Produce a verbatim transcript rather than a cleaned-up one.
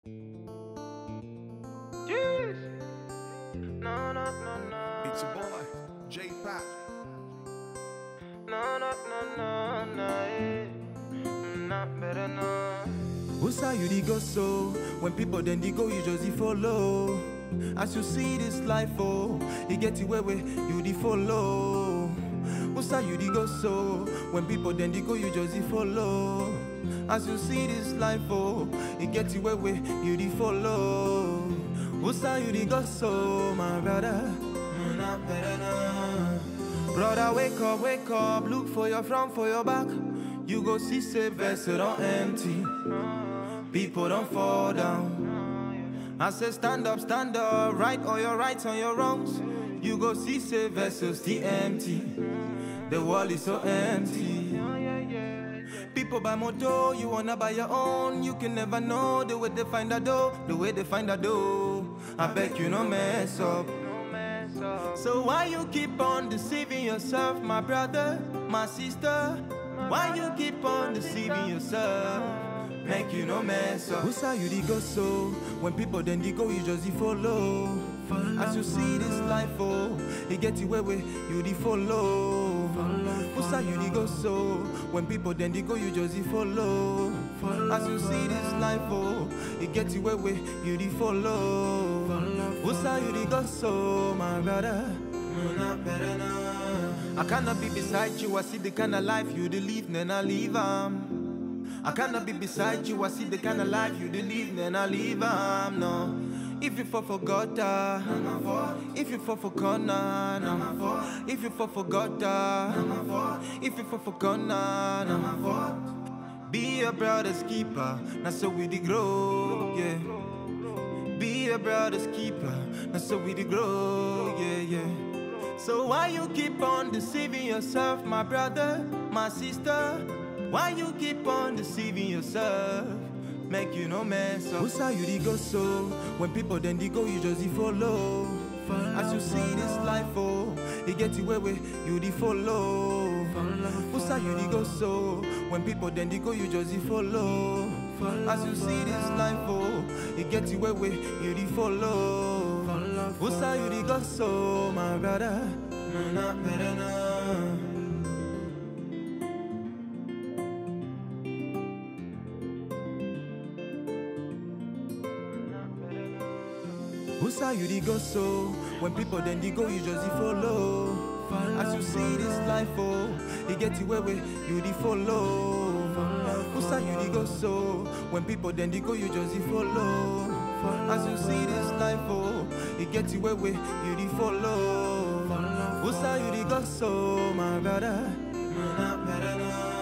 Jeez. No, no, no, no. It's your boy, J Pat. No, no, no, no, no. eh. Not better, no. Who say you the go so? When people then they go, you just the follow. As you see this life, oh, you get it where you the follow. Who say you the go so? When people then they go, you just the follow. As you see this life, oh, you get it where you the follow. Who say you the go so, my brother? Not better now. Brother, wake up, wake up, look for your front, for your back. You go see say vessel don't empty. People don't fall down. I say stand up, stand up, right all your rights on your wrongs. You go see say vessels still empty. The world is so empty. People buy motor, you wanna buy your own. You can never know the way they find a dough, the way they find a dough. I beg you no mess up. So why you keep on deceiving yourself, my brother, my sister? Why you keep on deceiving yourself? Make you no mess up. Who say you the go so? When people then they go, you just the follow. As you see this life, oh, you get it where you the follow. Who say you the go so? When people then they go, you just the follow. As you see this life, oh, you get it where you the follow. Who say you the go so, my brother? Not better now. I cannot be beside you. I see the kind of life you live, then I leave. Um. I cannot be beside you. I see the kind of life you live, then I leave. Um. No. If you fall for God, uh, if you fall for corner, no. If you fall for God, uh, if you fall for corner, no. Be a brother's keeper, not so we the grow, yeah. Be a brother's keeper, not so we the grow, yeah, yeah. So why you keep on deceiving yourself, my brother, my sister? Why you keep on deceiving yourself? Make you no mess up. Who say you the go so? When people then they go, you just the follow. As you see this life, oh, you get it where you the follow. Who say you the go so? When people then they go, you just the follow. As you see this life, oh, you get it where you the follow. Who say you the go so, my brother? Not better now. Who say you the go so? When people then they go, you just the follow. As you see this life, oh, you get it where you the follow. Who say you the go so? When people then they go, you just the follow. As you see this life, oh, you get it where you the follow. Who say you the go so, my brother? Not better now.